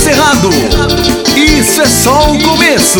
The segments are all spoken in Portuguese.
Cerrado. Isso é só o começo.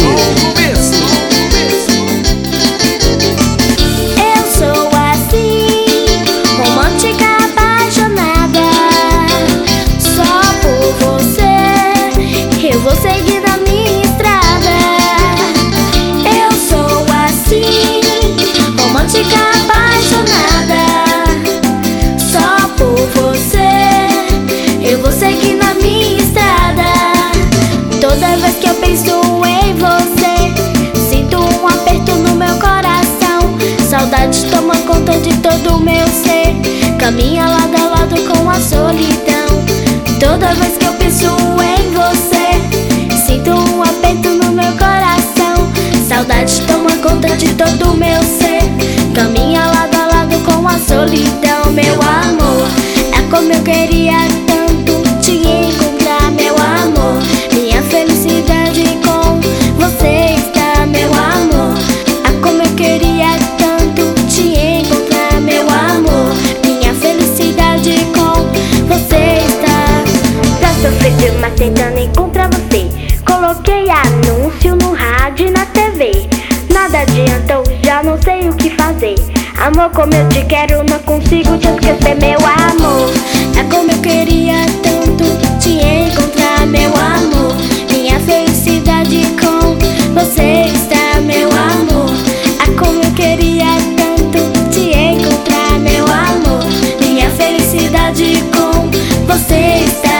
Eu sou assim, romântica, apaixonada. Só por você eu vou seguir na minha estrada. Eu sou assim, romântica, apaixonada. Só por você eu vou seguir na minha estrada. Toda vez que eu penso em você, sinto um aperto no meu coração. Saudade toma conta de todo o meu ser, caminha lado a lado com a solidão. Toda vez que eu penso em você, sinto um aperto no meu coração. Saudade toma conta de todo o meu ser, caminha lado a lado com a solidão. Meu amor, é como eu queria tanto te encontrar, meu amor. Minha felicidade com você está, meu amor. É como eu queria tanto te encontrar, meu amor. Minha felicidade com você está. Já sofri demais tentando encontrar você. Coloquei anúncio no rádio e na TV. Nada adiantou, já não sei o que fazer. Amor, como eu te quero, não consigo te esquecer, meu amor. É como eu queria tanto te encontrar, meu amor. Minha felicidade com você está, meu amor. É como eu queria tanto te encontrar, meu amor. Minha felicidade com você está.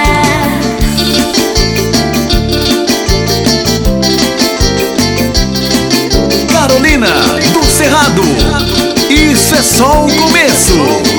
Carolina do Cerrado. Isso é só o começo.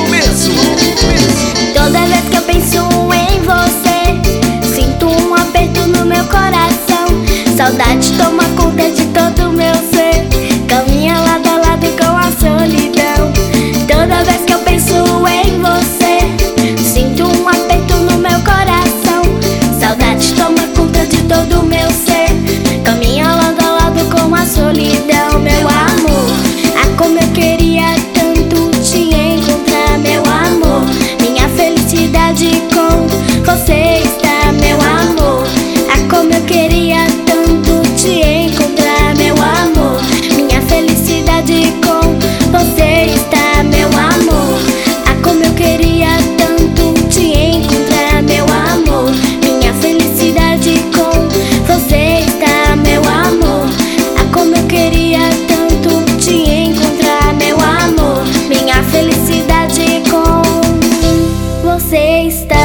Toda vez que eu penso em você, sinto um aperto no meu coração. Saudade toma conta de todo o meu ser, caminha lado a lado com a solidão. Toda vez que eu penso em você, sinto um aperto no meu coração. Saudade toma conta de todo o meu ser, caminha lado a lado com a solidão. Meu amor, é como eu queria tanto te encontrar, meu amor. Minha felicidade com você está, meu amor. É como eu queria tanto te encontrar, meu amor. Minha felicidade com você está, meu amor. É como eu queria tanto te encontrar, meu amor. Minha felicidade com você está, meu amor. É como eu queria tanto te encontrar, meu amor. Minha felicidade com você está.